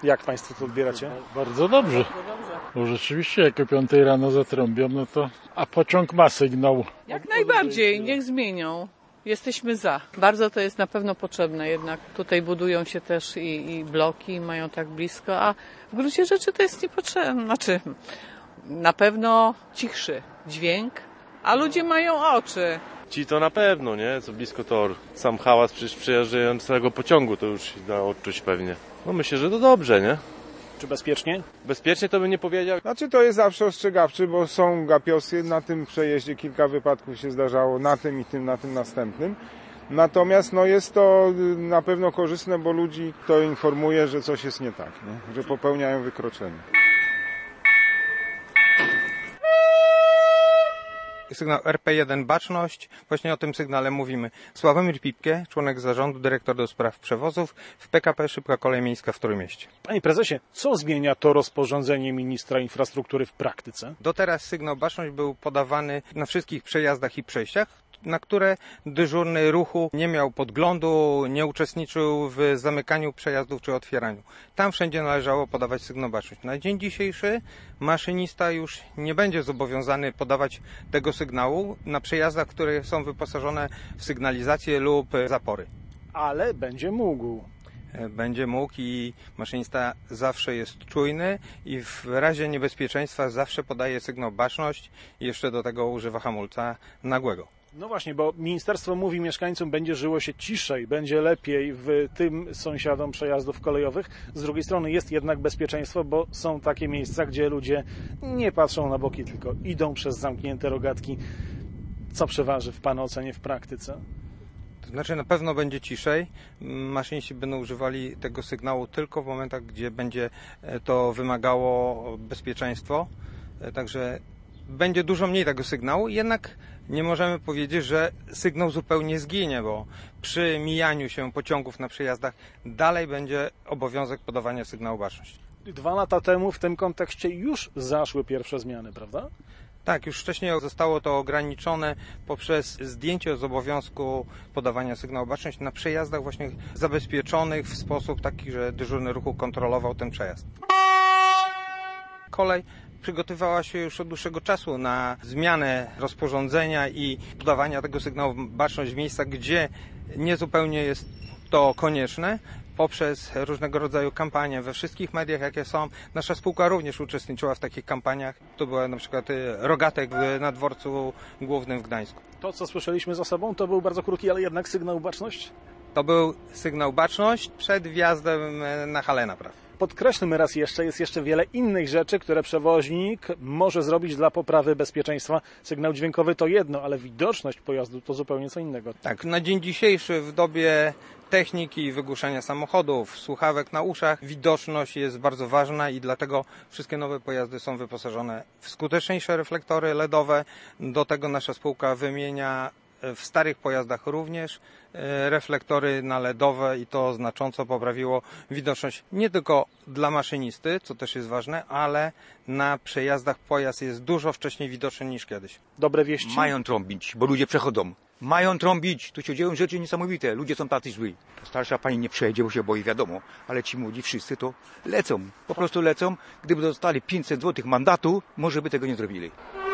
Jak Państwo to odbieracie? Bardzo dobrze. Bo rzeczywiście jak o 5 rano zatrąbią, no to... A pociąg ma sygnał. Jak najbardziej, niech zmienią. Jesteśmy za. Bardzo to jest na pewno potrzebne, jednak tutaj budują się też i bloki, mają tak blisko, a w gruncie rzeczy to jest niepotrzebne. Znaczy, na pewno cichszy dźwięk, a ludzie mają oczy. Ci to na pewno, nie? Co blisko toru. Sam hałas przecież przejeżdżającego pociągu to już się da odczuć pewnie. No myślę, że to dobrze, nie? Czy bezpiecznie? Bezpiecznie to bym nie powiedział. Znaczy to jest zawsze ostrzegawczy, bo są gapiosy, na tym przejeździe kilka wypadków się zdarzało, na tym i tym, na tym następnym. Natomiast no, jest to na pewno korzystne, bo ludzi to informuje, że coś jest nie tak, nie? Że popełniają wykroczenie. Sygnał RP1 Baczność, właśnie o tym sygnale mówimy. Sławomir Pipkie, członek zarządu, dyrektor do spraw przewozów w PKP Szybka Kolej Miejska w Trójmieście. Panie prezesie, co zmienia to rozporządzenie ministra infrastruktury w praktyce? Do teraz sygnał Baczność był podawany na wszystkich przejazdach i przejściach, na które dyżurny ruchu nie miał podglądu, nie uczestniczył w zamykaniu przejazdów czy otwieraniu. Tam wszędzie należało podawać sygnał baczność. Na dzień dzisiejszy maszynista już nie będzie zobowiązany podawać tego sygnału na przejazdach, które są wyposażone w sygnalizację lub zapory. Ale będzie mógł. Będzie mógł i maszynista zawsze jest czujny i w razie niebezpieczeństwa zawsze podaje sygnał baczność i jeszcze do tego używa hamulca nagłego. No właśnie, bo ministerstwo mówi mieszkańcom, będzie żyło się ciszej, będzie lepiej w tym sąsiadom przejazdów kolejowych. Z drugiej strony jest jednak bezpieczeństwo, bo są takie miejsca, gdzie ludzie nie patrzą na boki, tylko idą przez zamknięte rogatki. Co przeważy w Pana ocenie w praktyce? To znaczy na pewno będzie ciszej. Maszyniści będą używali tego sygnału tylko w momentach, gdzie będzie to wymagało bezpieczeństwo. Także będzie dużo mniej tego sygnału, jednak nie możemy powiedzieć, że sygnał zupełnie zginie, bo przy mijaniu się pociągów na przejazdach dalej będzie obowiązek podawania sygnału baczność. 2 lata temu w tym kontekście już zaszły pierwsze zmiany, prawda? Tak, już wcześniej zostało to ograniczone poprzez zdjęcie z obowiązku podawania sygnału baczność na przejazdach właśnie zabezpieczonych w sposób taki, że dyżurny ruchu kontrolował ten przejazd. Kolej przygotowywała się już od dłuższego czasu na zmianę rozporządzenia i podawania tego sygnału baczność w miejscach, gdzie niezupełnie jest to konieczne, poprzez różnego rodzaju kampanie we wszystkich mediach, jakie są. Nasza spółka również uczestniczyła w takich kampaniach. To była na przykład Rogatek na dworcu głównym w Gdańsku. To, co słyszeliśmy za sobą, to był bardzo krótki, ale jednak sygnał baczność? To był sygnał baczność przed wjazdem na Halena, prawda? Podkreślmy raz jeszcze, jest jeszcze wiele innych rzeczy, które przewoźnik może zrobić dla poprawy bezpieczeństwa. Sygnał dźwiękowy to jedno, ale widoczność pojazdu to zupełnie co innego. Tak, na dzień dzisiejszy w dobie techniki, wygłuszania samochodów, słuchawek na uszach, widoczność jest bardzo ważna i dlatego wszystkie nowe pojazdy są wyposażone w skuteczniejsze reflektory LEDowe. Do tego nasza spółka wymienia w starych pojazdach również reflektory na LEDowe i to znacząco poprawiło widoczność nie tylko dla maszynisty, co też jest ważne, ale na przejazdach pojazd jest dużo wcześniej widoczny niż kiedyś. Dobre wieści? Mają trąbić, bo ludzie przechodzą. Mają trąbić, tu się dzieją rzeczy niesamowite, ludzie są tacy zły. Starsza pani nie przejdzie, bo się boi, wiadomo, ale ci młodzi wszyscy to lecą, po prostu lecą. Gdyby dostali 500 zł mandatu, może by tego nie zrobili.